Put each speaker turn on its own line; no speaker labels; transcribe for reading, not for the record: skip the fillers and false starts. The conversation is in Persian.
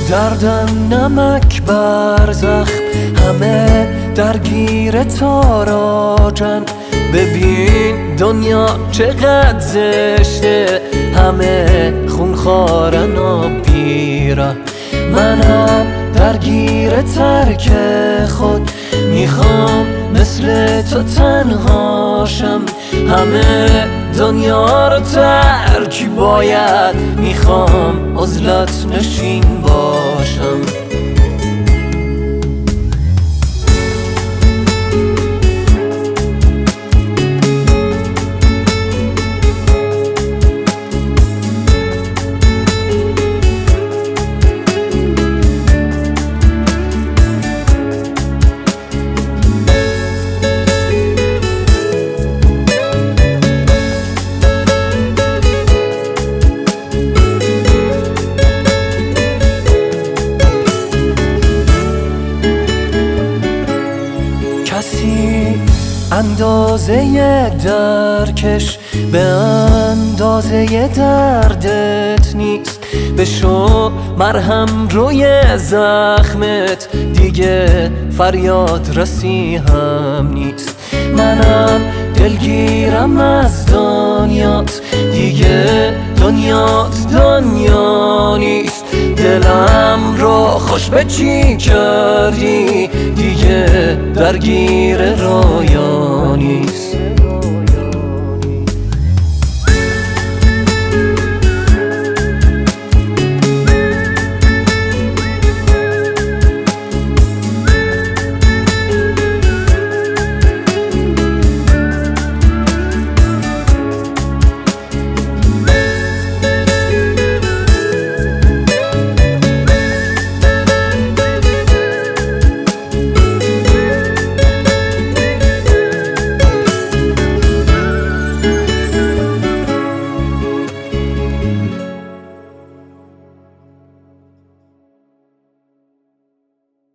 دردم نمک بر زخم، همه درگیر تاراجن. ببین دنیا چقدر زشته، همه خونخوارن و پیرن. منم درگیر ترک خود، میخوام مثل تو تنهاشم. همه دنیا رو ترک باید، میخوام عزلت نشین باشم. کسی اندازه درکش به اندازه دردت نیست. بشو مرهم روی زخمت، دیگه فریاد رسی هم نیست. منم دلگیرم از دنیات، دیگه دنیات دنیا نیست. دلم رو خوش به چی کردی، دیگه درگیر رویا نیست.